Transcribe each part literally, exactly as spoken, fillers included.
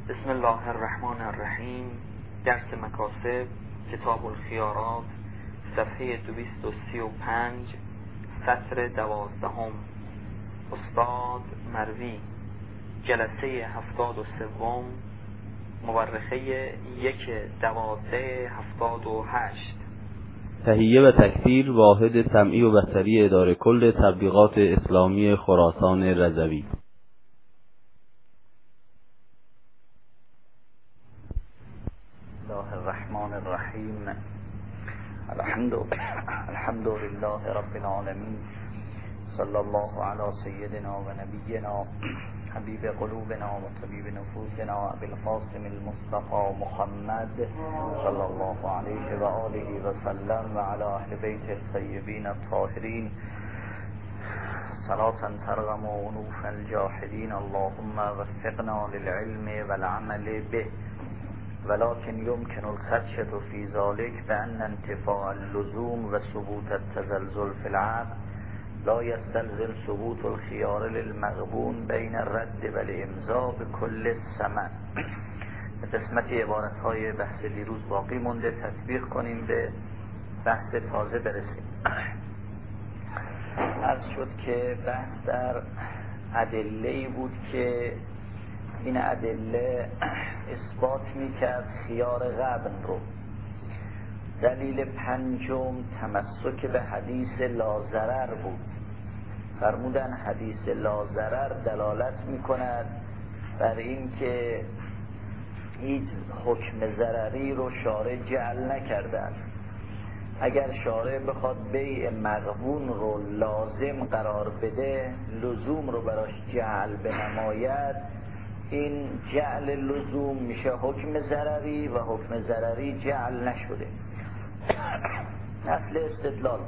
بسم الله الرحمن الرحیم. درس مکاسب، کتاب الخیارات، صفحه دویست و سی و پنج، سطر دوازدهم. استاد مروی، جلسه هفتاد و سوم، مورخه یک دوازده هفتاد و هشت. تهیه و تکثیر واحد سمعی و بصری اداره کل تبلیغات اسلامی خراسان رضوی. بسم الله الرحمن الرحیم. الحمد الحمد لله رب العالمین. صلی الله علی سیدنا و نبینا حبیب قلوبنا و طبیب نفوسنا ابی القاسم المصطفى محمد صلی الله علیه و آله و سلم و علی اهل بیت الطیبین الطاهرین صلاة ترغم انوف الجاحدین. اللهم وفقنا للعلم والعمل به، ولكن يمكن الخدشة في ذلك بأن انتفاء اللزوم وثبوت التزلزل في العقل لا يستلزم ثبوت الخيار للمغبون بين الرد والامضاء بكل الثمن. قسمت عبارت‌های بحث دیروز باقی مونده، تطبیق کنیم به بحث تازه برسیم. عرض شد که بحث در ادله‌ای بود که این ادله اثبات میکرد خیار غبن رو. دلیل پنجم تمسک به حدیث لاضرر بود. فرمودن حدیث لاضرر دلالت میکند بر این که هیچ حکم ضرری رو شارع جعل نکردن. اگر شارع بخواد بیع مغبون رو لازم قرار بده، لزوم رو براش جعل بنماید، این جعل لزوم میشه حکم ضرری و حکم ضرری جعل نشده. اصل استدلال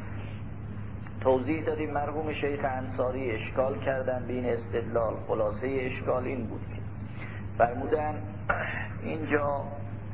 توضیح دادیم. مرحوم شیخ انصاری اشکال کردن به این استدلال. خلاصه اشکال این بود که فرمودن اینجا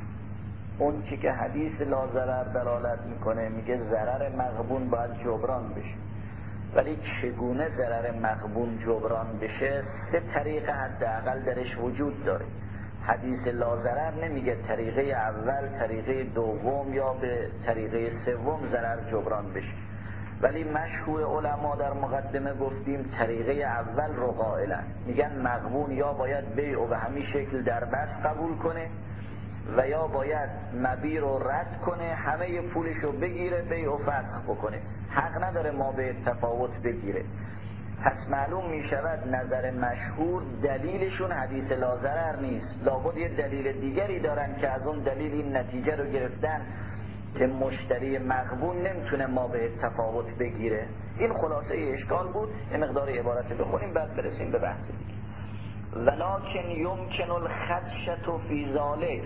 اون چی که حدیث لاضرر دلالت میکنه میگه ضرر مغبون باید جبران بشه، ولی چگونه ضرر مغبون جبران بشه سه طریقه حداقل درش وجود داره. حدیث لاضرر نمیگه طریقه اول، طریقه دوم یا به طریقه سوم ضرر جبران بشه، ولی مشهور علما در مقدمه گفتیم طریقه اول رو قائلن. میگن مغبون یا باید بیع و به همین شکل در بست قبول کنه و یا باید مبیع رو رد کنه، همه پولش رو بگیره، بیع و فسخ بکنه، حق نداره ما به تفاوت بگیره. پس معلوم می شود نظر مشهور دلیلشون حدیث لاضرر نیست، لابد یه دلیل دیگری دارن که از اون دلیل این نتیجه رو گرفتن که مشتری مغبون نمیتونه ما به تفاوت بگیره. این خلاصه اشکال بود. یه مقدار عبارت بخونیم بعد برسیم به بحث دیگه. ولکن یمکن الخدشة فی ذلک،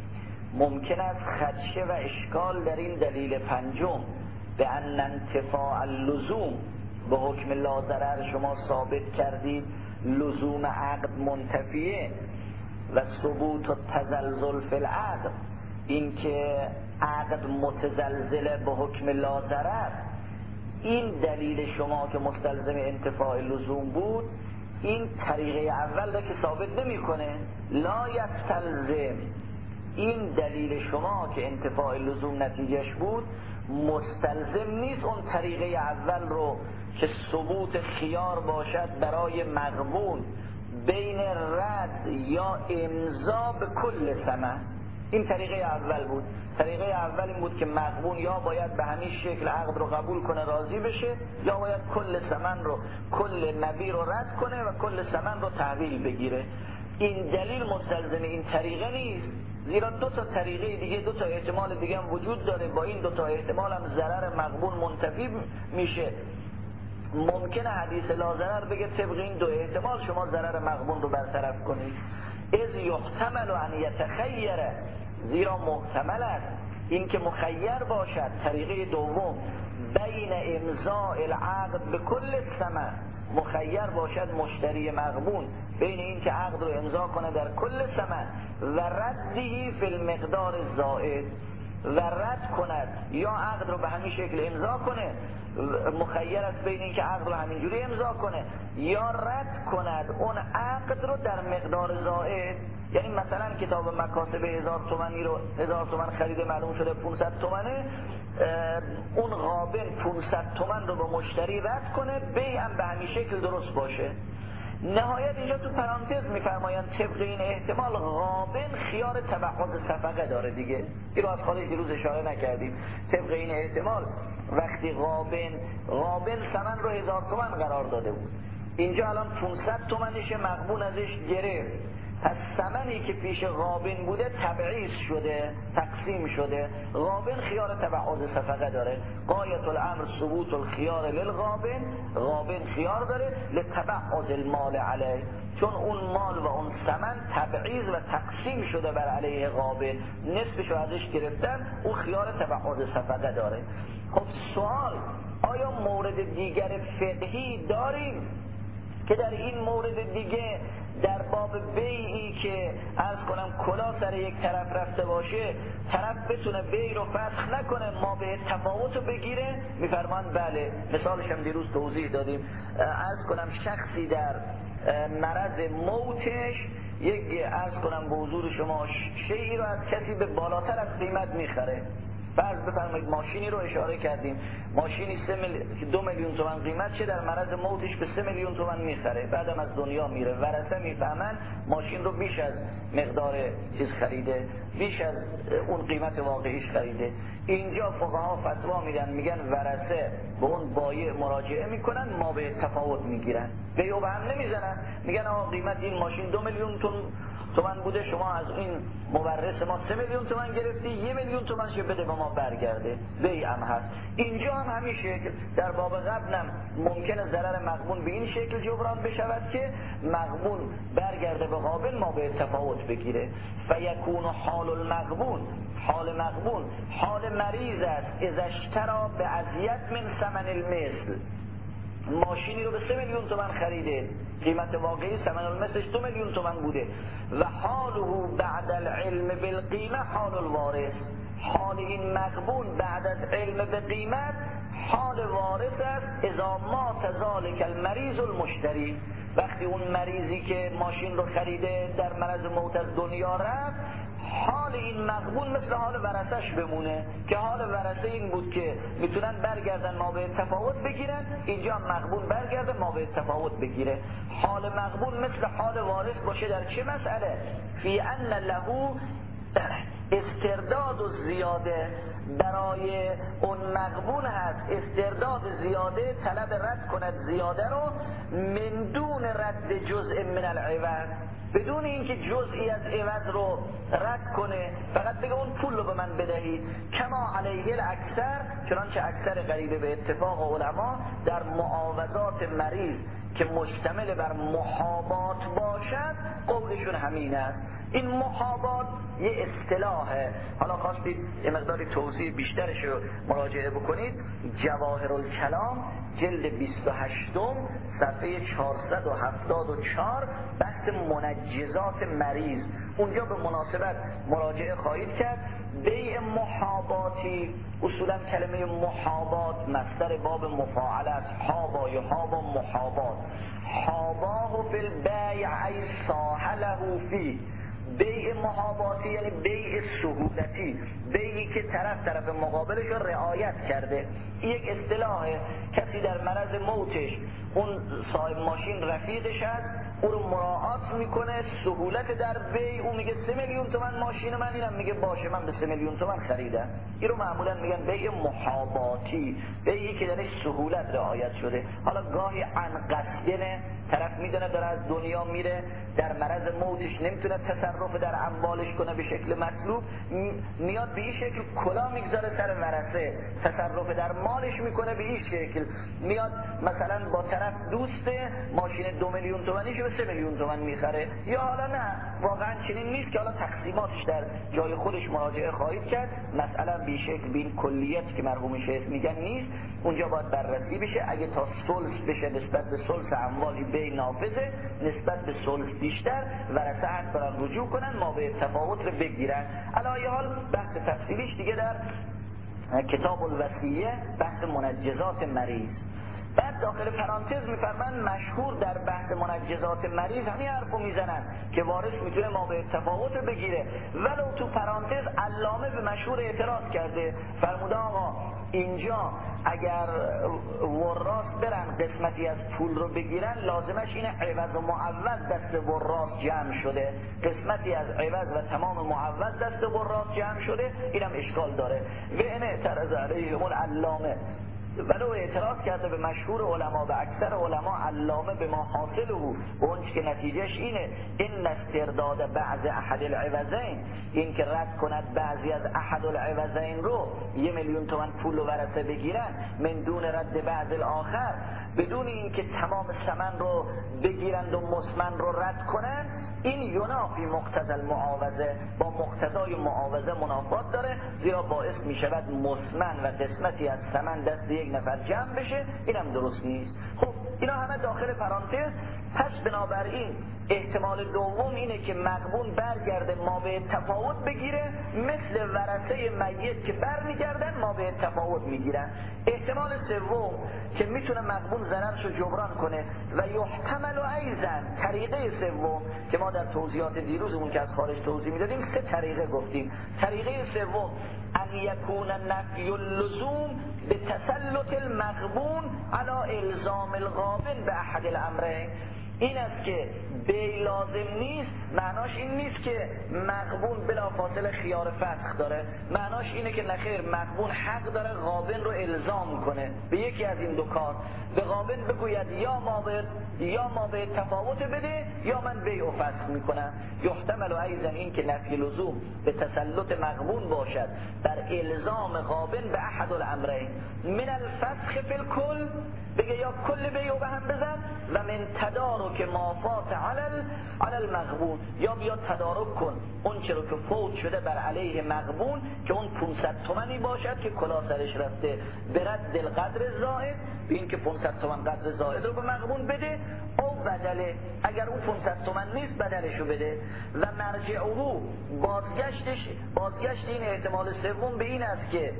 ممکن است خدشه و اشکال در این دلیل پنجم به ان انتفاع اللزوم، به حکم لاضرر شما ثابت کردید لزوم عقد منتفیه و ثبوت و تزلزل فی العقد، این که عقد متزلزله به حکم لاضرر، این دلیل شما که مستلزم انتفاع لزوم بود این طریقه اول را که ثابت نمی کنه. لا یستلزم، این دلیل شما که انتفاع لزوم نتیجهش بود مستلزم نیست اون طریقه اول رو که ثبوت خیار باشد برای مغبون بین رد یا امضا به کل ثمن. این طریقه اول بود. طریقه اول این بود که مغبون یا باید به همین شکل عقد رو قبول کنه راضی بشه، یا باید کل ثمن رو، کل مبیع رو رد کنه و کل ثمن رو تحویل بگیره. این دلیل مستلزم این طریقه نیست، زیرا دو تا طریقه دیگه، دو تا احتمال دیگه هم وجود داره. با این دو تا احتمال هم ضرر مغبون منتفی میشه. ممکنه حدیث لاضرر بگه طبق این دو احتمال شما ضرر مغبون رو برطرف کنید. اذ یحتمل ان یتخیر، زیرا محتمل است این که مخیر باشد طریقه دوم بین امضاء العقد به کل ثمن، مخیر باشد مشتری مغبون بین این که عقد رو امضا کنه در کل ثمن و ردی فی المقدار الزائد، و رد کند یا عقد رو به همین شکل امضا کنه، مخیر است بین این که عقد رو همینجوری امضا کنه یا رد کند اون عقد رو در مقدار زائد. یعنی مثلا کتاب مکاسب هزار تومانی رو هزار تومن خریده معلوم شده پانصد تومنه، اون غابن پانصد تومن رو به مشتری رد کنه، بیع هم به همین شکل درست باشه. نهایت اینجا تو پرانتز میفرمایند طبق این احتمال غابن خیار تبعض صفقه داره دیگه. این رو از خارج دیروز اشاره نکردیم. طبق این احتمال وقتی غابن غابن ثمن رو هزار تومن قرار داده بود، اینجا الان پانصد تومنش مغبون ازش گرفت، پس ثمنی که پیش غابن بوده تبعیض شده، تقسیم شده. غابن خیار تبعض صفقه داره. غایت الامر ثبوت الخیار للغابن، غابن خیار داره لتبعض المال علیه، چون اون مال و اون ثمن تبعیض و تقسیم شده بر علیه غابن، نصفشو ازش گرفتن، اون خیار تبعض صفقه داره. خب سوال، آیا مورد دیگر فقهی داریم که در این مورد دیگه در باب بیعی که عرض کنم کلا سر یک طرف رفته باشه طرف بتونه بیع رو فسخ نکنه ما به تفاوت رو بگیره؟ میفرمان بله. مثالش هم دیروز توضیح دادیم. عرض کنم شخصی در مرض موتش یک عرض کنم به حضور شما شیئی رو از کسی به بالاتر از قیمت میخره. فرض بفرمایید ماشینی رو اشاره کردیم، ماشینی سه مل... دو میلیون تومان قیمت چه در مرض موتش به سه میلیون تومان میخره، بعدم از دنیا میره. ورثه میفهمن ماشین رو بیش از مقدار چیز خریده، بیش از اون قیمت واقعیش خریده. اینجا فقها فتوا میدن، میگن ورثه به اون بایع مراجعه میکنن، ما به تفاوت میگیرن، بیعو به هم نمیزنن، میگن آقا قیمت این ماشین دو میلیون تومان بوده، شما از این مورث ما سه میلیون تومان گرفتی، یه میلیون تومان شه بده به ما برگرده. بیع هم هست. اینجا هم همین شکل. در باب قبلم ممکنه ضرر مغبون به این شکل جبران بشود که مغبون برگرده به غابن، ما به تفاوت بگیره. فیکون حال المغبون، حال مغبون حال مریض است اذا اشترى به اذیت من ثمن المثل. ماشینی رو به سه میلیون تومان خریده، قیمت واقعی ثمن المثلش دو میلیون تومان بوده و حاله بعد العلم بالقیمه حال الوارث. حال این مغبون بعد از علم به قیمت حال وارث است. اذا مات ذلک المریض المشتری، وقتی اون مریضی که ماشین رو خریده در مرض موت از دنیا رفت، حال این مغبون مثل حال ورثش بمونه که حال ورثه این بود که میتونن برگردن ما به تفاوت بگیرن، اینجا مغبون برگرده ما به تفاوت بگیره. حال مغبون مثل حال وارث باشه در چه مسئله؟ فی ان له استرداد و زیاده، برای اون مغبون هست استرداد زیاده، طلب رد کند زیاده رو من دون رد جزء من العوض، بدون اینکه جزئی از عوض رو رد کنه، فقط بگه اون پول رو به من بدهید. کما علیه الاکثر، چنانچه اکثر غریبه به اتفاق علما در معاوضات مریض که مشتمل بر محابات باشد قولشون همین است. این محابات یه اصطلاحه. حالا خواستید یه مقداری توضیح بیشترش رو مراجعه بکنید، جواهر الکلام جلد بیست و هشت صفحه چهارصد و هفتاد و چهار بحث منجزات مریض، اونجا به مناسبت مراجعه خواهید کرد. بیع محاباتی، اصولا کلمه محابات مصدر باب مفاعله است، حابا یحابا محابات، حاباه فی البیع ای ساحله فی. بیع محاباتی یعنی بیع سهولتی، بیعی که طرف طرف مقابلش رو رعایت کرده. یک اصطلاحه. کسی در مرض موتش اون صاحب ماشین رفیقش هست، او رو مراعات میکنه، سهولت در بیع، اون میگه سه میلیون تومان ماشین من، اینم میگه باشه من به سه میلیون تومان خریدم. این رو معمولا میگن بیع محاباتی، بیعی که درش سهولت رعایت شده. حالا گاهی عن قصدنه، طرف میدونه داره از دنیا میره، در مرض موتش نمیتونه تصرف در اموالش کنه به شکل مطلوب، میاد به این شکل کلا میگذاره سر ورثه، تصرف در مالش میکنه به این شکل، میاد مثلا با طرف دوسته ماشین دو میلیون تومانیشو به سه میلیون تومان میخره. یا حالا نه واقعا چنین نیست که حالا تقسیماتش در جای خودش مراجعه خواهید کرد، مثلا به شکل بین کلیت که مرحوم شیخ میگن نیست، اونجا باید بررسی بشه. اگه تا ثلث بشه نسبت به ثلث اموالی به ای نافذه نسبت به ثلث بیشتر ورثه حق دارن رجوع کنن ما به تفاوت رو بگیرن. علی حال بحث تفصیلیش دیگه در کتاب الوصیه بحث منجزات مریض. بعد داخل پرانتز میفرمن مشهور در بحث منجزات مریض همین حرفو میزنن که وارث میتونه ما به تفاوت رو بگیره، ولو تو پرانتز علامه به مشهور اعتراض کرده، فرموده آقا اینجا اگر وراث برن قسمتی از پول رو بگیرن لازمش اینه عوض و معوض دست وراث جمع شده، قسمتی از عوض و تمام معوض دست وراث جمع شده، اینم اشکال داره. و این اعتراض علیهم العلامه، ولو اعتراض کرده به مشهور علما و اکثر علما علامه به ما حاصله و اونچه که نتیجهش اینه این استرداد بعض احد العوضین، این که رد کند بعضی از احد العوضین رو یه میلیون تومان پول و ورثه بگیرن من دون رد بعض الاخر، بدون این که تمام ثمن رو بگیرند و مسمن رو رد کنن، این ینافی مقتضی المعاوضه، با مقتضای معاوضه منافات داره، زیرا باعث می شود مسمن و قسمتی از ثمن دست یک نفر جمع بشه، اینم درست نیست. خب اینا همه داخل پرانتز. پس بنابراین احتمال دوم اینه که مغبون برگرده ما به تفاوت بگیره، مثل ورثه میت که برمیگردن ما به تفاوت میگیرن. احتمال سوم که میتونه مغبون ضررشو جبران کنه و یحتمل ایضا طریقه سوم که ما در توضیحات دیروزمون که از خارج توضیح میدادیم سه طریقه گفتیم. طریقه سوم ان یکون نفی اللزوم به تسلط المغبون علی الزام الغابن به احد الامرین، این است که بی لازم نیست، معناش این نیست که مغبون بلافاصله خیار فسخ داره، معناش اینه که نخیر مغبون حق داره غابن رو الزام کنه به یکی از این دو کار، به غابن بگوید یا ما به یا ما به تفاوت بده یا من بیع و فسخ میکنم. یحتمل ایضا این که نفی لزوم به تسلط مغبون باشد بر الزام غابن به احد الامرین، من الفسخ فی الکل، بگه یا کل بیع به هم بزن، و من تدارک مافات علل علل مغبون، یا بیا تدارک کن اون چرا که فوت شده بر علیه مغبون که اون پانصد تومانی باشد که کلا سرش رفته، برد القدر زائد، به این که پانصد تومن قدر زائد رو به مغبون بده، او بدله اگر اون پانصد تومن نیست بدلشو بده. و مرجعه بازگشتش بازگشت این احتمال سوم به این است که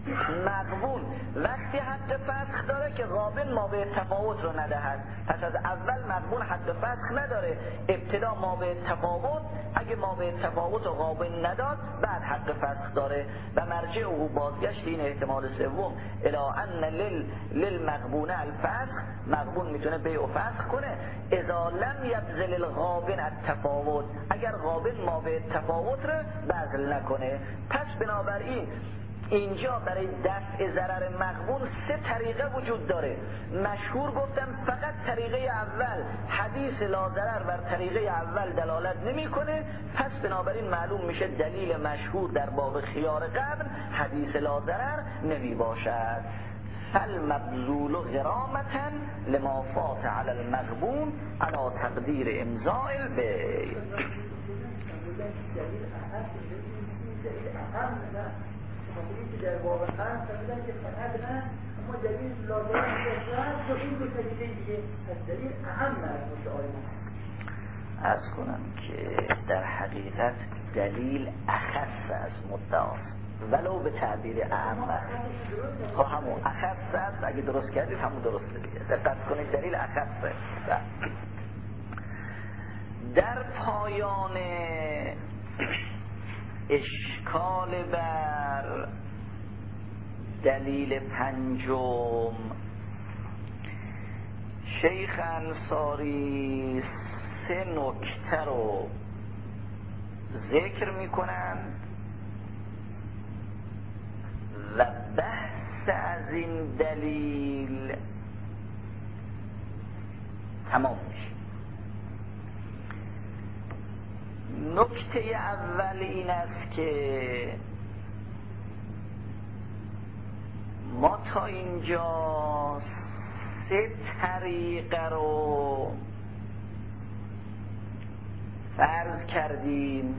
مغبون وقتی حق فسخ داره که غابن ما به تفاوت رو ندهد، پس از اول مغبون حق فسخ نداره، ابتدا ما به تفاوت، اگه ما به تفاوت و غابن نداد بعد حق فسخ داره. و مرجع او بازگشت این احتمال سوم الی ان لل للمغبون الفسخ، مغبون میتونه بیع و فسخ کنه اذا لم یبذل الغابن التفاوت، اگر غابن ما به تفاوت رو بذل نکنه. پس بنابراین اینجا برای دفع ضرر مغبون سه طریقه وجود داره. مشهور گفتم فقط طریقه اول حدیث لا ضرر بر طریقه اول دلالت نمیکنه، پس بنابراین معلوم میشه دلیل مشهور در باب خیار قبل حدیث لا ضرر نمی باشد. فالمبذول غرامة لما فات على المغبون على تقدیر امضاء البیع. که در باب خرم فرمودن که فقط نه اما دلیل لازم باشد و این دو طریقه دیگه از دلیل اهم نرموش آیمان. عرض کنم که در حقیقت دلیل اخص از مدعاست ولو به تعبیر اعم است. ها همون اخص است، اگه درست کردید همون درسته دیگه. دقت کنید دلیل اخص است. در پایان اشکال بر دلیل پنجم شیخ انصاری سه نکته رو ذکر می کنند و بحث از این دلیل تمام میشه. نکته اول این است که ما تا اینجا سه طریقه رو فرض کردیم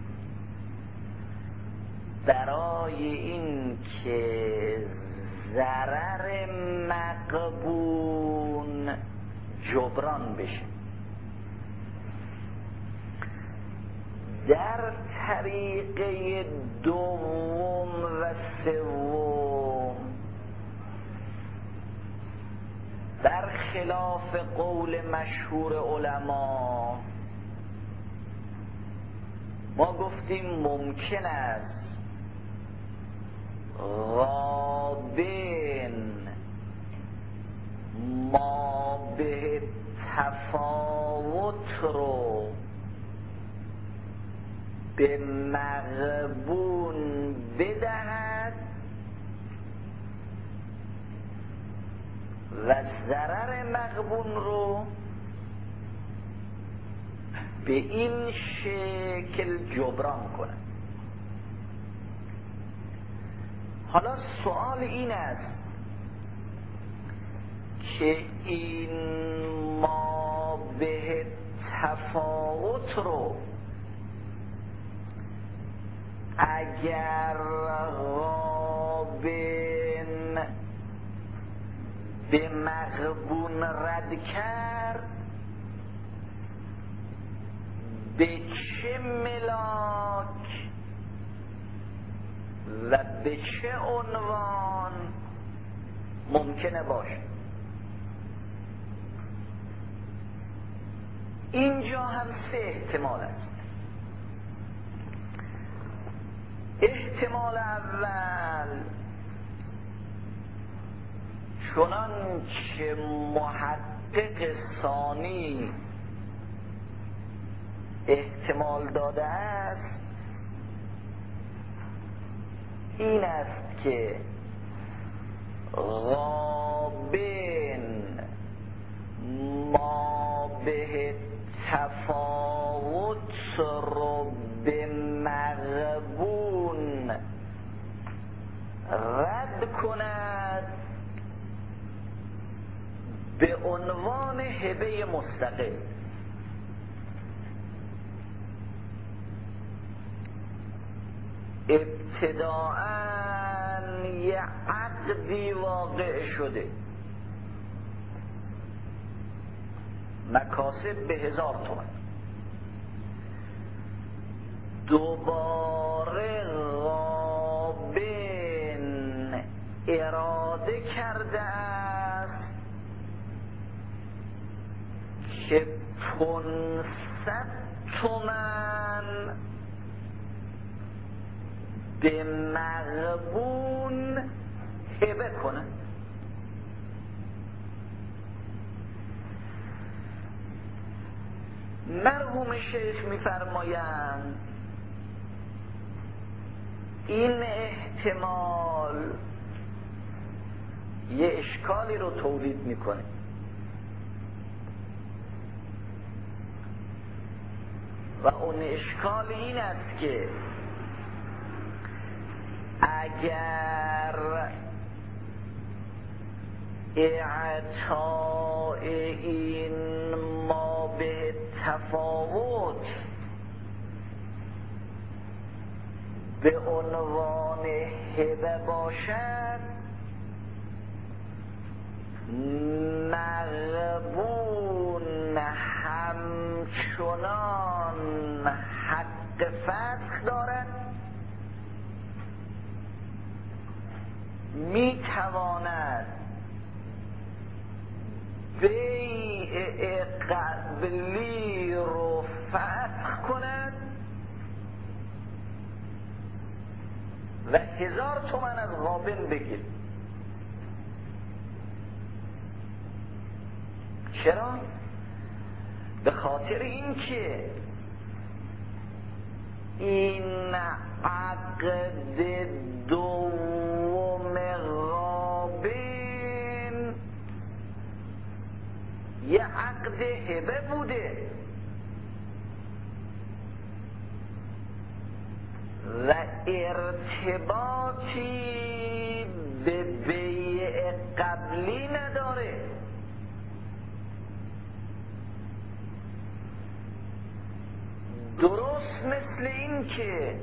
برای این که ضرر مغبون جبران بشه. در طریقه دوم و سوم برخلاف قول مشهور علما ما گفتیم ممکن است غابن ما به تفاوت رو به مغبون بدهد و ضرر مغبون رو به این شکل جبران کنه. حالا سوال این است که این ما به تفاوت رو اگر غابن به مغبون رد کرد به چه ملاک و به چه عنوان ممکنه باشه؟ اینجا هم سه احتمال است. احتمال اول چنان که محقق ثانی احتمال داده است این است که غابن ما به تفاوت رو به مغبون رد کند به عنوان هبه مستقل. ابتداءً یه عقدی واقع شده، مکاسب به هزار تومن، دوباره غابن اراده کرده است که پانصد تومن به مغبون هبه کنه. مرحوم شیخ میفرمایند این احتمال یه اشکالی رو تولید میکنه. و اون اشکال این است که اگر اعطاء این ما به تفاوت به عنوان هبه باشد، مغبون همچنان حق فتح دارد، می تواند بیع قبلی رو فتح کند و هزار تومن از غابن بگیر. چرا؟ به خاطر این که این عقد دوم غابن یه عقد هبه بوده و ارتباطی به بیع قبلی نداره. درست مثل این که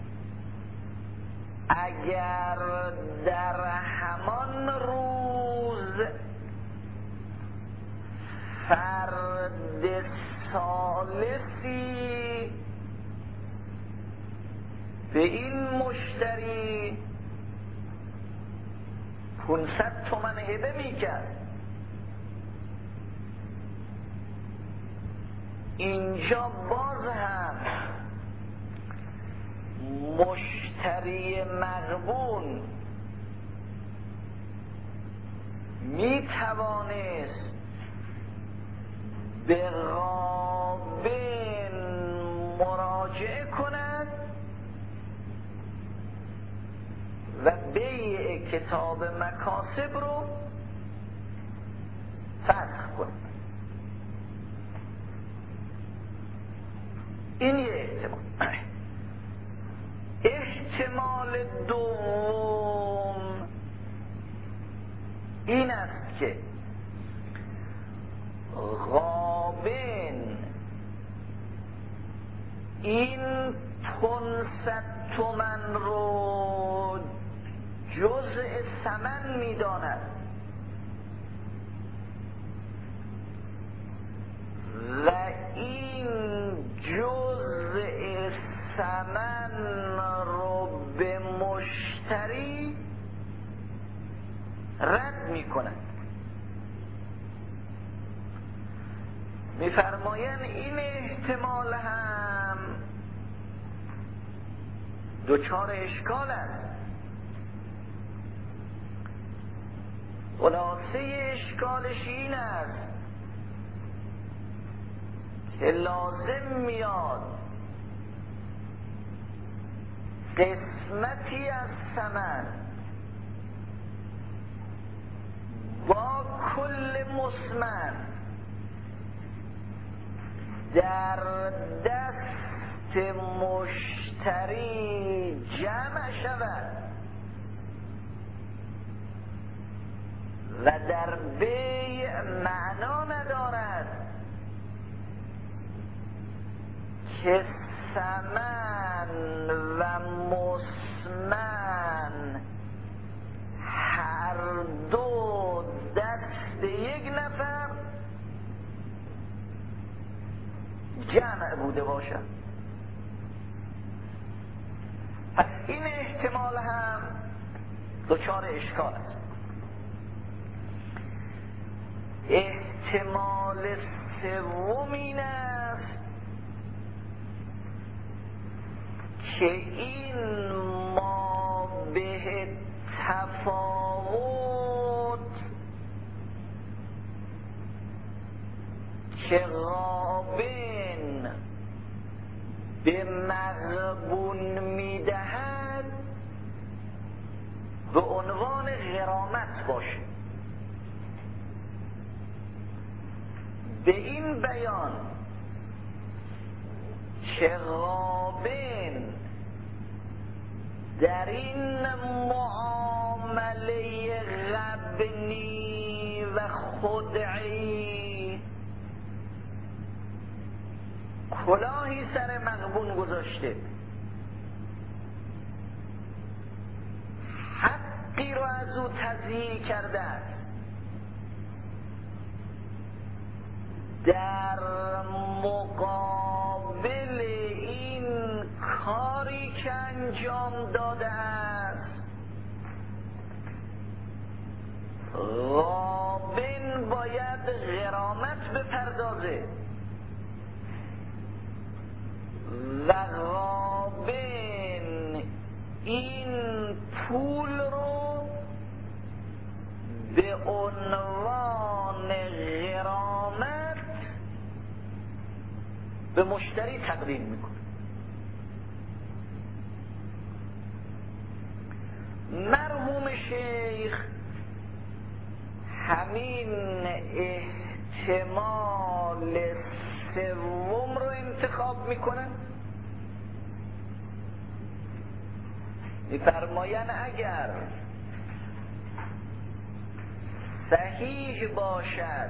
اگر در همان روز فرد ثالثی به این مشتری پانصد تومن هبه میکرد. اینجا باز هم مشتری مغبون می توانست به غابن مراجعه کند و بیع کتاب مکاسب رو فسخ کند. این یه احتمال. احتمال دوم این است که غابن این پانصد تومن رو جزء ثمن میداند و این جزء ثمن رو به مشتری رد می کند. می فرمایند این احتمال هم دوچار اشکال است. خلاصه اشکالش این است که لازم میاد قسمتی از ثمن با کل مسمن در دست مشتری جمع شود و در بیع معنا ندارد که ثمن و مسمن هر دو دست یک نفر جمع بوده باشد. پس این احتمال هم دچار اشکال است. احتمال سوم این است که این ما به تفاوت که غابن به مغبون میدهد به عنوان غرامت باشه. به این بیان که غابن در این معامله غبنی و خدعی کلاهی سر مغبون گذاشته، حقی رو از او تضییع کرده است، در مقابل این کاری که انجام داده است غابن باید غرامت بپردازه و غابن این پول رو به عنوان غرامت به مشتری تقدیم میکنه. مرحوم شیخ همین احتمال سوم رو انتخاب میکنن. میفرماین اگر صحیح باشد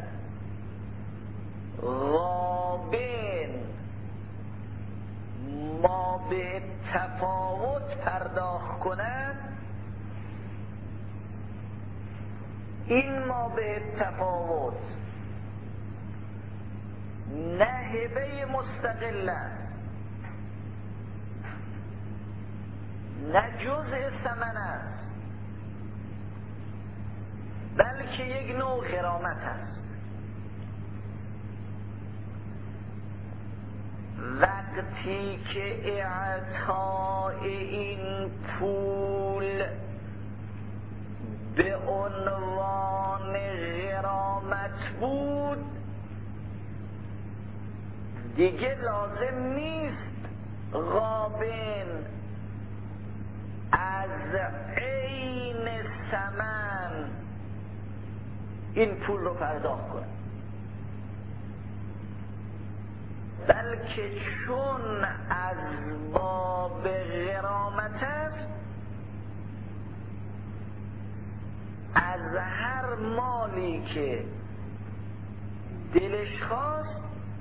غابن ما به تفاوت پرداخت کند، این ما به تفاوت نه هبه مستقل است، نه جزء ثمن است، بلکه یک نوع غرامت است. وقتی که اعطاء این پول به عنوان غرامت بود، دیگه لازم نیست غابن از عین ثمن این پول رو پرداخت کنه، بلکه چون از باب غرامت است، از هر مالی که دلش خواست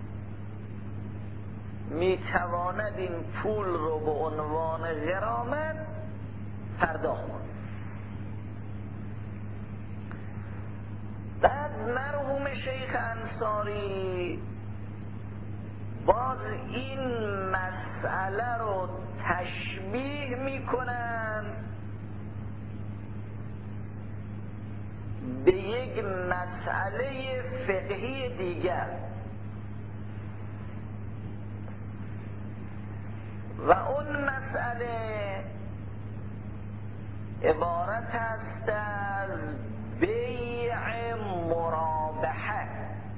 میتواند این پول رو به عنوان غرامت پرداخت کنه. بعد مرحوم شیخ انصاری باز این مسئله رو تشبیه میکنن به یک مسئله فقهی دیگر و اون مسئله عبارت است از بیع مرابحه.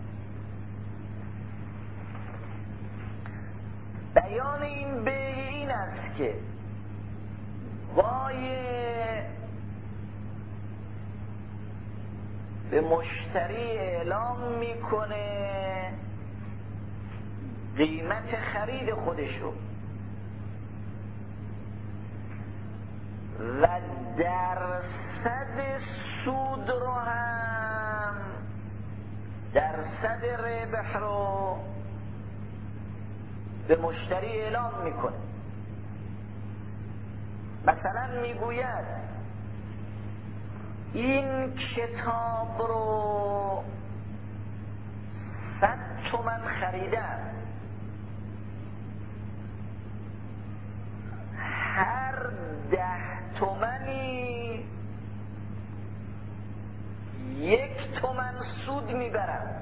بیان این بیع این است که بایع به مشتری اعلام میکنه قیمت خرید خودش رو و درصد سود رو هم، درصد ربح رو به مشتری اعلام میکنه. مثلا میگوید این کتاب رو صد تومن خریدم، هر ده تومنی یک تومن سود میبرم.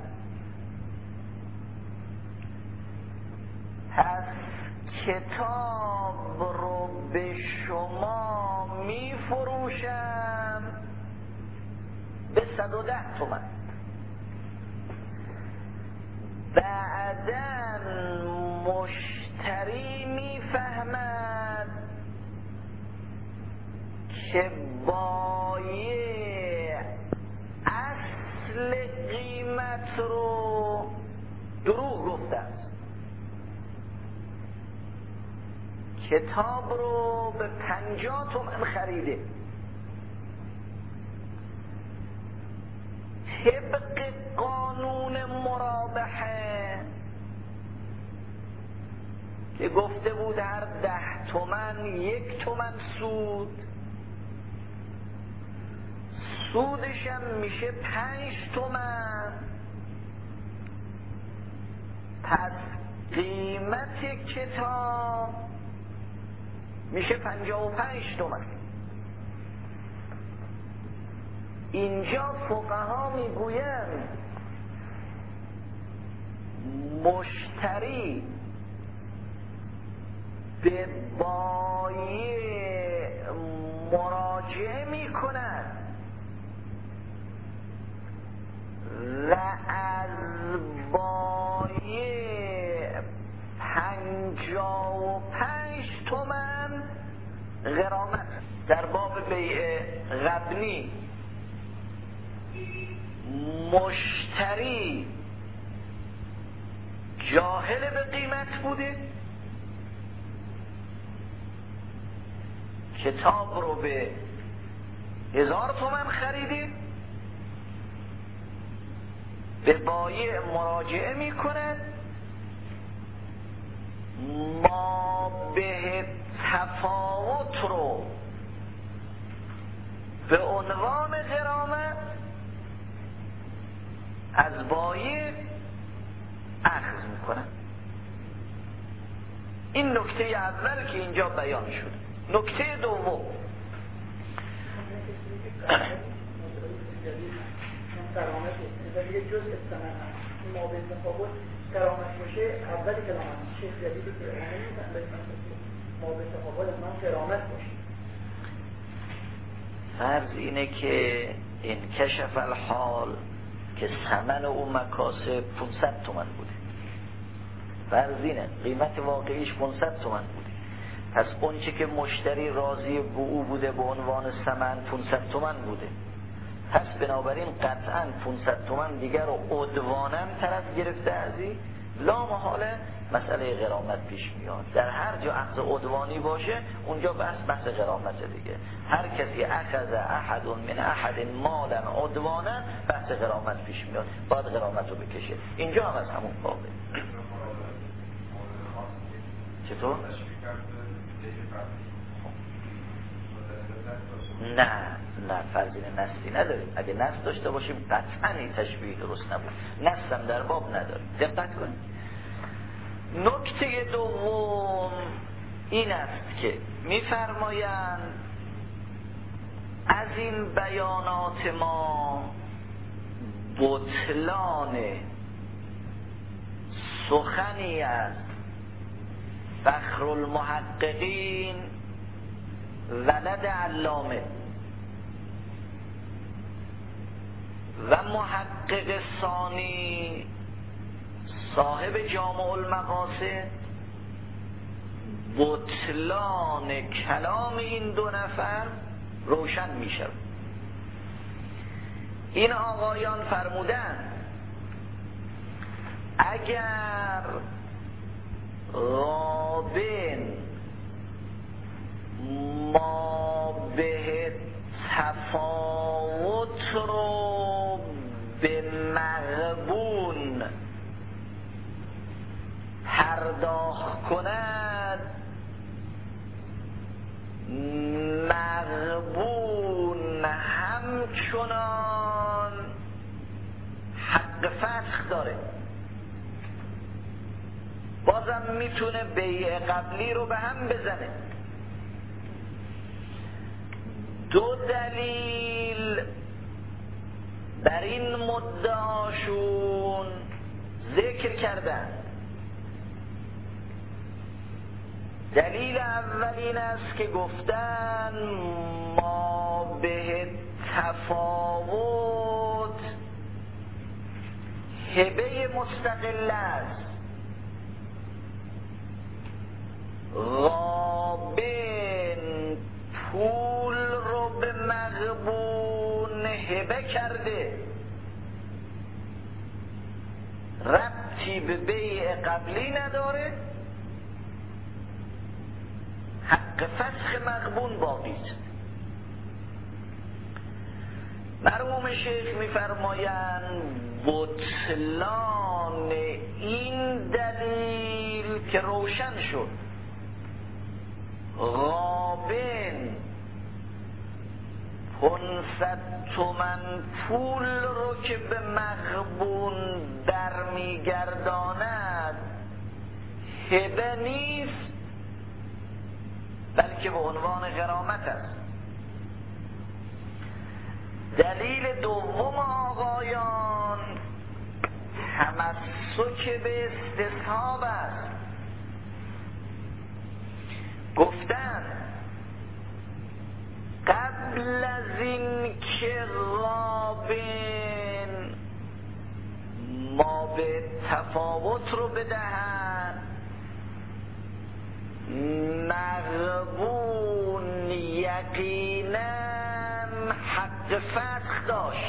پس کتاب رو به شما میفروشم به صد و ده تومن. بعداً مشتری میفهمد که بایع اصل قیمت رو دروغ گفته است، کتاب رو به پنجاه تومن خریده. طبق قانون مرابحه که گفته بود هر ده تومن یک تومن سود، سودش هم میشه پنج تومن. پس قیمت کتاب میشه پنجاه و پنج تومن. اینجا فقها میگویند مشتری به بایع مراجعه میکند و از بایع پنجاه و پنج تومن غرامت. در باب بیع غبنی مشتری جاهل به قیمت بوده، کتاب رو به هزار تومن خریده، به بایع مراجعه میکنه، ما به تفاوت رو به عنوان غرامت از بایع اخذ میکنن. این نکته اول که اینجا بیان شد. نکته دوم کرامت است. یه جزء ثمن ما به تفاوت کرامت باشه اول کرامت شیخ جدید که نمی‌فهمه ما به تفاوت من کرامت باشه. فرض اینه که این کشف الحال که ثمن او مکاسب پانصد تومان بوده. فرض اینه قیمت واقعیش پانصد تومان بوده. پس اون چه که مشتری راضی به او بوده به عنوان ثمن پانصد تومان بوده. پس بنابراین قطعاً پانصد تومان دیگر رو عدواناً طرف گرفته ازی، لا محاله مسئله غرامت پیش میاد. در هر جا اخذ عدوانی باشه اونجا بحث بحث غرامت دیگه. هر کسی اخذ احد من احد مالا عدوانا بحث غرامت پیش میاد، باید غرامت رو بکشه. اینجا هم از همون بابه. چطور؟ نه نه فرضی نسلی نداریم. اگه نسل داشته باشیم قطعا این تشبیه درست نبود. نسل در باب نداریم. دقت کنید. نکته دوم این است که می‌فرمایند از این بیانات ما بطلان سخنی است فخر المحققین ولد علامه و محقق ثانی صاحب جامع المقاصد بطلان کلام این دو نفر روشن می شود. این آقایان فرمودن اگر غابن ما به تفاوت رو به مغبون پرداخت کند، مغبون همچنان حق فسخ داره. بازم میتونه بیع قبلی رو به هم بزنه. دو دلیل در این مدعاشون ذکر کردن. دلیل اول این است که گفتن ما به تفاوت هبه مستقل است. غابن پول رو به مغبون هبه کرده، ربطی به بیع قبلی نداره، حق فسخ مغبون باقی است. مرحوم شیخ می‌فرمایند بطلان این دلیل که روشن شد غابن پانصد تومن پول رو که به مغبون برمیگرداند هبه نیست، بلکه به عنوان غرامت است. دلیل دوم آقایان تمسک به استصحاب است. گفتن قبل از این که غابن ما به تفاوت رو بدهن، مغبون یقینا حق فسخ داشت.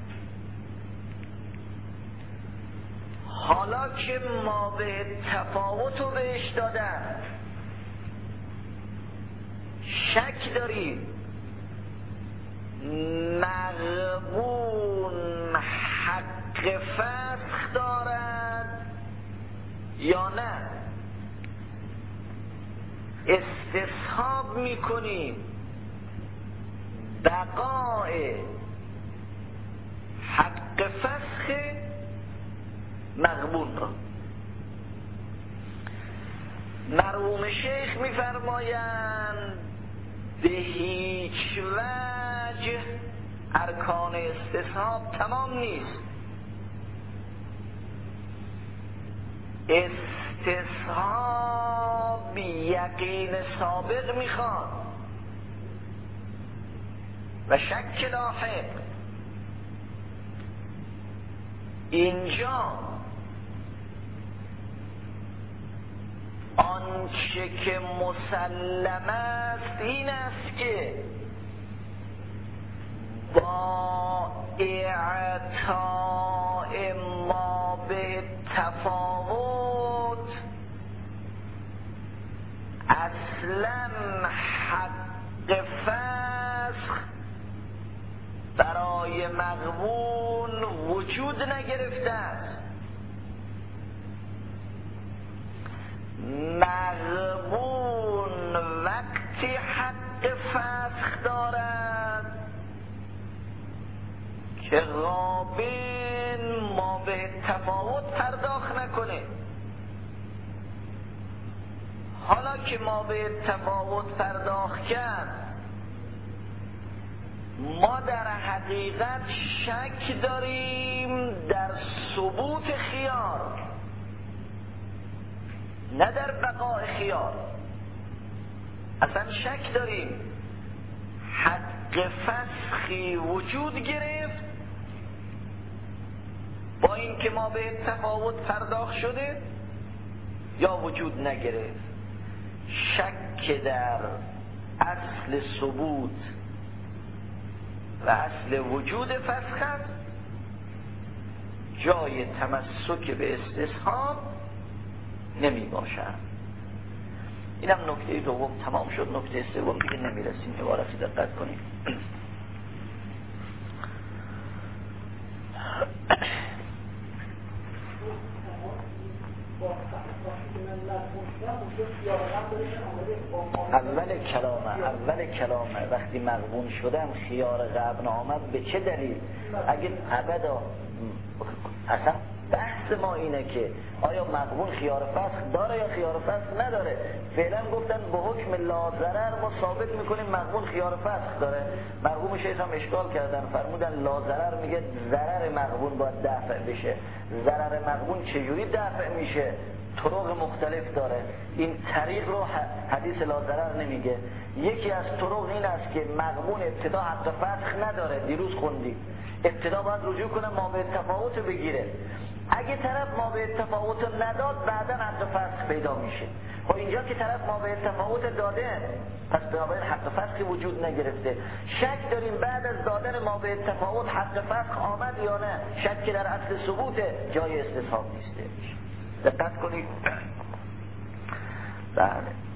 حالا که ما به تفاوت رو بهش دادن، شک داریم مغبون حق فسخ دارد یا نه. استصحاب میکنیم بقای حق فسخ مغبون را. مرحوم شیخ میفرمایند به هیچ وجه ارکان استصحاب تمام نیست. استصحاب یقین سابق میخواد و شک لاحق. اینجا آنچه که مسلم است این است که با اعطاء ما به تفاوت اصلا حق فسخ برای مغبون وجود نگرفته است. مغبون وقتی حق فسخ دارد که غابن ما به تفاوت پرداخت نکنه. حالا که ما به تفاوت پرداخت کرد، ما در حقیقت شک داریم در ثبوت خیار، نه در بقای خیار. اصلا شک داریم حق فسخی وجود گرفت با این که ما به تفاوت پرداخت شده یا وجود نگرفت. شک در اصل ثبوت و اصل وجود فسخ است، جای تمسک به استصحاب نمی باشد. اینم نکته دوم تمام شد. نکته سوم دیگه نمیرسیم، عبارتی دقت کنیم. اول کلامه اول کلامه وقتی مغبون شدم خیار غبن آمد به چه دلیل؟ اگه ابدا اصلا بحث ما اینه که آیا مغبون خیار فسخ داره یا خیار فسخ نداره. فعلا گفتن به حکم لا ضرر ما ثابت میکنیم مغبون خیار فسخ داره. مرحوم شیخ هم اشکال کردن، فرمودن لا ضرر میگه ضرر مغبون باید دفع بشه. ضرر مغبون چجوری دفع میشه؟ طرق مختلف داره. این طریق رو حدیث لا ضرر نمیگه. یکی از طرق این است که مغبون ابتدا حق فسخ نداره، دیروز خوندی، ابتدا باید رجوع کنه ما به تفاوت بگیره. اگه طرف ما به تفاوت نداد بعدا حق فسخ پیدا میشه. خب اینجا که طرف ما به تفاوت داده پس بنابراین حق فسخی وجود نگرفته. شک داریم بعد از دادن ما به تفاوت حق فسخ آمد یا نه. شک در اصل ثبوت جای استصحاب نیسته. دقت کنید. بله.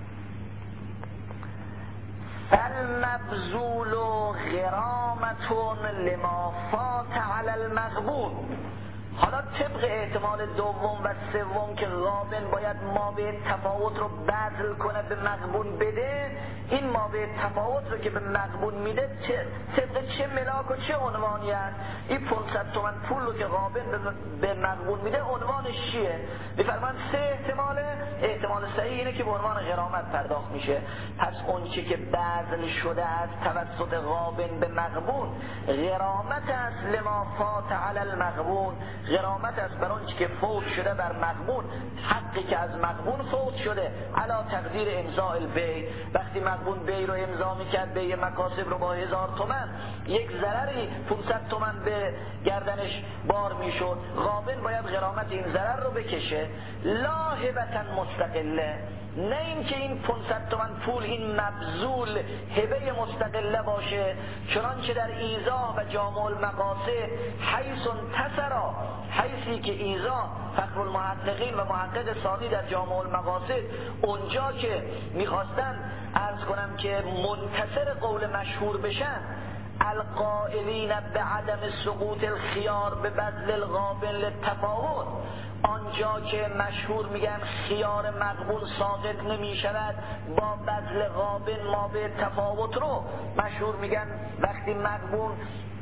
فالمبذول غرامتون لما فات علی المغبون. حالا طبق احتمال دوم و سوم که غابن باید ما به تفاوت رو بذل کنه به مغبون بده، این ما به تفاوت رو که به مغبون میده طبق چه ملاک و چه عنوانی هست؟ این پانصد تومن پول رو که غابن به مغبون میده عنوانش چیه؟ میفرمان سه احتماله. احتمال صحیح اینه که به عنوان غرامت پرداخت میشه. پس اون چی که بذل شده است توسط غابن به مغبون غرامت است لما فات علی المغبون. غرامت است بر اون چی که فوت شده بر مغبون، حقی که از مغبون فوت شده علا تقدیر امضاء البیع. وقتی مغبون بی رو امضا میکرد، بی مکاسب رو با هزار تومن، یک ضرری پانصد تومن به گردنش بار میشد، غابن باید غرامت این ضرر رو بکشه. لا هبتا مستقله، نه این که این پانصد تومن پول این مبذول هبه مستقله باشه، چنانچه در ایضاح و جامع المقاصد حیث انتصرا، حیثی که ایضاح فخر المحققین و محقق ثانی در جامع المقاصد اونجا که میخواستن عرض کنم که منتصر قول مشهور بشن، القائلین به عدم سقوط الخیار به بذل الغابن للتفاوت، آنجا که مشهور میگن خیار مغبون ساقط نمی شود با بذل غابن ما به تفاوت رو مشهور میگن وقتی مغبون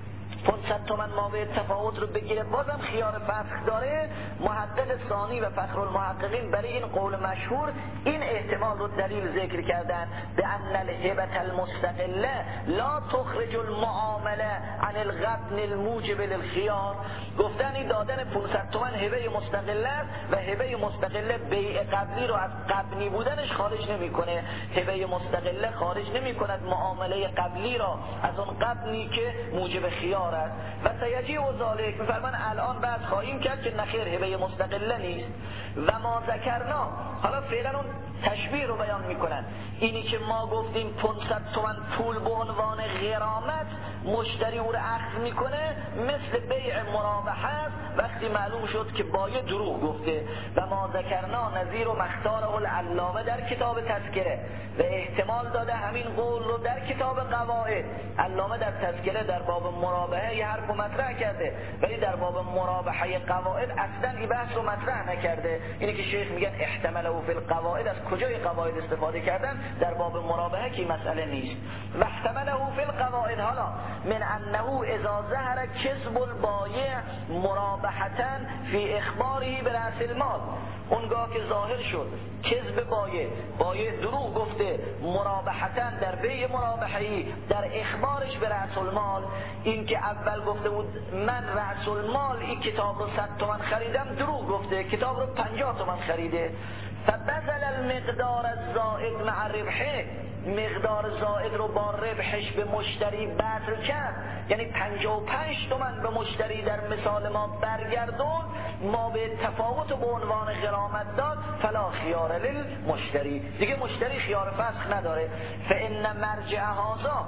پانصد تومن ما به تفاوت رو بگیره بازم خیار فسخ داره. محقق ثانی و فخرالمحققین برای این قول مشهور این احتمال رو دلیل ذکر کردن به ان الهبة المستقله لا تخرج المعامله عن الغبن الموجب للخيار. گفتن این دادن پانصد تومن هبه مستقله است و هبه مستقله بیع قبلی رو از قبلی بودنش خارج نمیکنه. هبه مستقله خارج نمیکند معامله قبلی را از اون قبلی که موجب خیار است. و سیجی و ذالک میفرمان الان بعد خواهیم کرد که نخیر هبه مستقله نیست. و ما ذکرنا، حالا فعلا اون تشبیه رو بیان میکنن، اینی که ما گفتیم پانصد تومن پول به عنوان غرامت مشتری او رو اخذ میکنه مثل بیع مرابحه است وقتی معلوم شد که بایع دروغ گفته. و ما ذکرنا نظیر و مختاره العلامه در کتاب تذکره و احتمال داده همین قول رو در کتاب قواعد. علامه در تذکره در باب مرابحه یه حرف مطرح کرده ولی در باب مرابحه قواعد اصلا این بحث رو مطرح نکرده. اینی که شیخ میگن احتمله فی القواعد، از کجای قواعد استفاده کردن؟ در باب مرابحه که مسئله نیست. و احتمله فی القواعد حالا من انه اذا ظهر کذب البایع مرابحتا فی اخباره برأس المال، اونگاه که ظاهر شد کذب بایع، بایع دروغ گفته مرابحتا در بیع مرابحه‌ای در اخبارش به رأس المال، این که اول گفته بود من رأس المال این کتاب رو صد تومن خریدم دروغ گفته، کتاب رو پنجاه تومن خریده. فبذل المقدار الزائد مع ربحه، مقدار زائد رو با ربحش به مشتری بذل کرد، یعنی پنجاه و پنج تومن به مشتری در مثال ما برگردون، ما به تفاوت به عنوان غرامت داد، فلا خیار للمشتری، دیگه مشتری خیار فسخ نداره. فان مرجع هذا،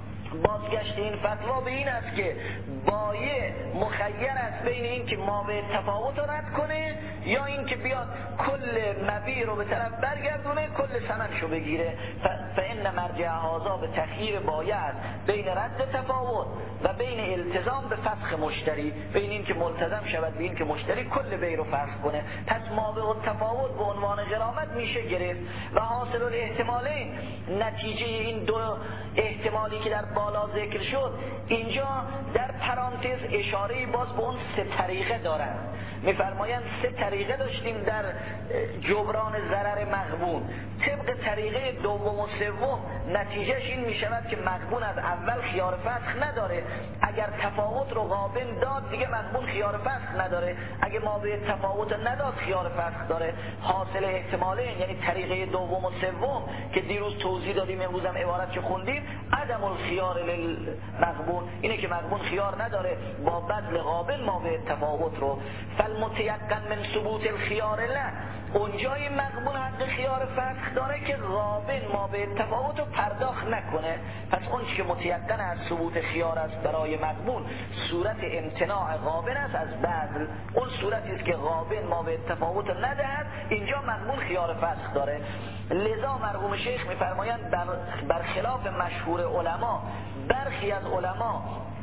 بازگشت این فتوا به این است که بایع مخیر است بین این که ما به تفاوت رد کنه یا این که بیاد کل مبیع رو به طرف برگردونه کل ثمنشو بگیره. فان مرجع هذا به تخییر بایع است بین رد تفاوت و بین التزام به فسخ مشتری، بین این که ملتزم شود به این که مشتری کل بیع رو فسخ کنه. پس ما به تفاوت به عنوان غرامت میشه گرفت. و حاصل الاحتمالین، نتیجه این دو احتمالی که در بالا ذکر شد اینجا در پرانتز اشاره باز به اون سه طریقه دارن. میفرمایند سه طریقه داشتیم در جبران ضرر مغبون. طبق طریقه دوم و سوم نتیجهش این میشود که مغبون از اول خیار فسخ نداره، اگر تفاوت رو غابن داد دیگه مغبون خیار فسخ نداره، اگه ما به تفاوت نداد خیار فسخ داره. حاصل احتمالین یعنی طریقه دوم و سوم که دیروز توضیح دادیم، امروز هم عبارت که خوندیم، عدم الخیار للمغبون، اینه که مغبون خیار نداره با بذل غابن ما به تفاوت رو. فالمتيقن من ثبوت الخيار له، اونجای مغبون حق خیار فسخ داره که غابن ما به تفاوت رو پرداخت نکنه. پس اون که متيقن از ثبوت خیار است برای مغبون صورت امتناع غابن است از بذل، اون صورتی است که غابن ما به تفاوت ندهد، اینجا مغبون خیار فسخ داره. لذا مرحوم شیخ میفرمایند بر برخلاف مشهور علما، برخی از علما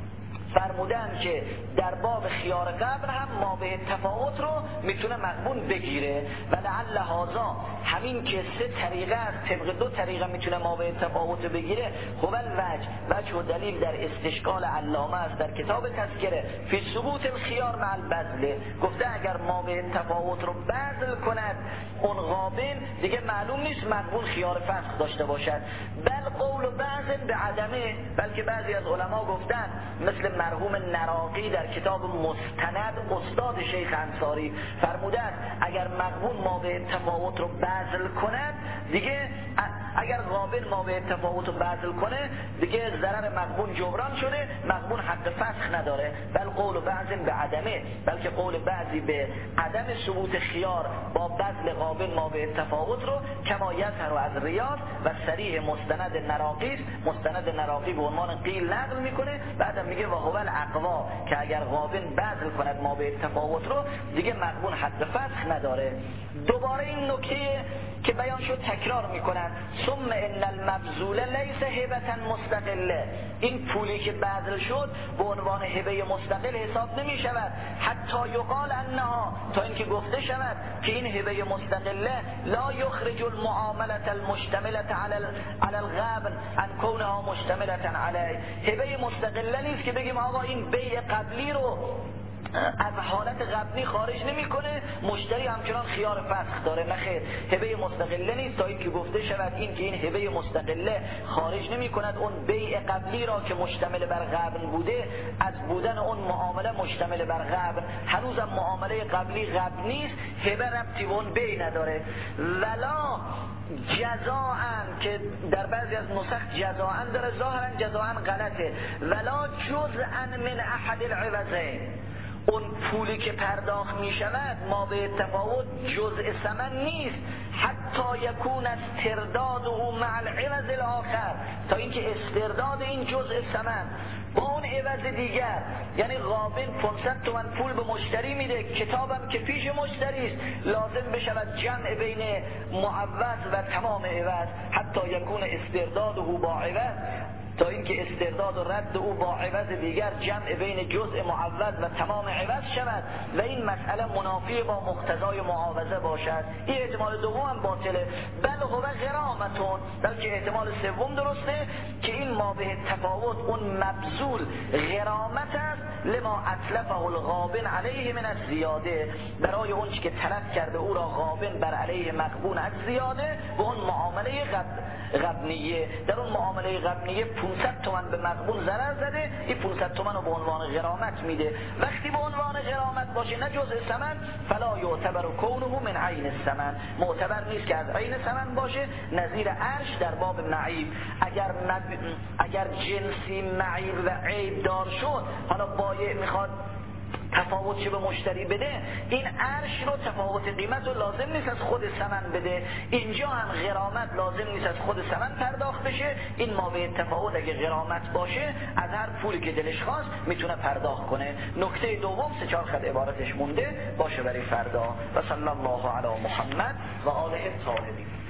فرمودن که در باب خیار قبل هم ما به تفاوت رو میتونه مغبون بگیره. و لعل هذا، همین که سه طریقه است طبق دو طریقه میتونه ما به تفاوت بگیره، خب الوجه وجه و دلیل در استشکال علامه است در کتاب تذکره فی ثبوت الخیار مع البذل، گفته اگر ما به تفاوت رو بذل کند اون غابن دیگه معلوم نیست مغبون خیار فسخ داشته باشد. بل قول بعض به عدمه، بلکه بعضی از علما گفتن مثل مرحوم نراقی در کتاب مستند استاد شیخ انصاری فرموده است اگر مغبون ما به تفاوت رو بذل کند دیگه، اگر غابن ما به تفاوت رو بذل کنه دیگه ضرر مغبون جبران شده، مغبون حق فسخ نداره. بل قول بعض به عدمه، بلکه قول بعضی به عدم ثبوت خیار با بذل غابن ما به تفاوت رو کما یظهر از ریاض و صریح مستند نراقی، مستند نراقی به عنوان قیل نقل میکنه، بعدم میگه و هو الاقوا که اگر غابن بذل کند ما به تفاوت رو دیگه مغبون حق فسخ نداره. دوباره این نکته که بیان شد تکرار میکنن ثم ان المبذول لیس هبه مستقله، این پولی که بذل شد به عنوان هبه مستقل حساب نمی شود، حتی یقال انها، تا اینکه گفته شود که این هبه مستقله لا یخرج المعامله المشتمله علی علی الغبن عن کونها مشتمله علیه. هبه مستقله نیست که بگیم آقا این بیع قبلی رو از حالت غبنی خارج نمیکنه، مشتری همچنان خیار فسخ داره. نه خیر، هبه مستقله نیست تا اینکه گفته شود این که این هبه مستقله خارج نمیکند اون بیع قبلی را که مشتمل بر غبن بوده از بودن اون معامله مشتمل بر غبن. هنوزم معامله قبلی غبن نیست، هبه ربطی به اون بیع نداره. ولا جزاءن که در بعضی از نسخ جزاءن داره، ظاهرا جزاءن غلطه، ولا جزءا من احد العوضین، اون پولی که پرداخت می شود ما به تفاوت جزء ثمن نیست، حتی یکون استرداد او مع العوض الاخر، تا اینکه استرداد این جزء ثمن با اون عوض دیگر، یعنی غابن پانصد تومن پول به مشتری میده، کتابم که پیش مشتری است، لازم بشود جمع بین معوض و تمام عوض، حتی یکون استرداد او با عوض، تا اینکه استرداد و رد او با عوض دیگر جمع بین جزء معوض و تمام عوض شود و این مسئله منافی با مقتضای معاوضه باشد. این احتمال دوم هم باطله، بل هو غرامتون، بلکه احتمال سوم درسته که این ما به تفاوت اون مبذول غرامت است لما اتلفه الغابن علیه من از زیاده، برای اون که تلف کرده او را غابن بر علیه مغبون از زیاده و اون معامله غب غبنیه. در اون معامله غبنیه پانصد تومن به مغبون ضرر زده، این پانصد تومن رو به عنوان غرامت میده. وقتی به عنوان غرامت باشه نه جزء ثمن، فلا یعتبر کونه من عین الثمن، معتبر نیست که از عین ثمن باشه، نظیر عرش در باب معیب. اگر مب... اگر جنسی معیب و عیب دار شد، حالا بایع میخواد تفاوت چه به مشتری بده، این عرش رو تفاوت قیمت رو لازم نیست از خود ثمن بده، اینجا هم غرامت لازم نیست از خود ثمن پرداخت بشه. این ما به تفاوت اگه غرامت باشه از هر پولی که دلش خواست میتونه پرداخت کنه. نکته دوم سه چهار خط عبارتش مونده باشه برای فردا. و صلی الله علی محمد و آله الطاهرین.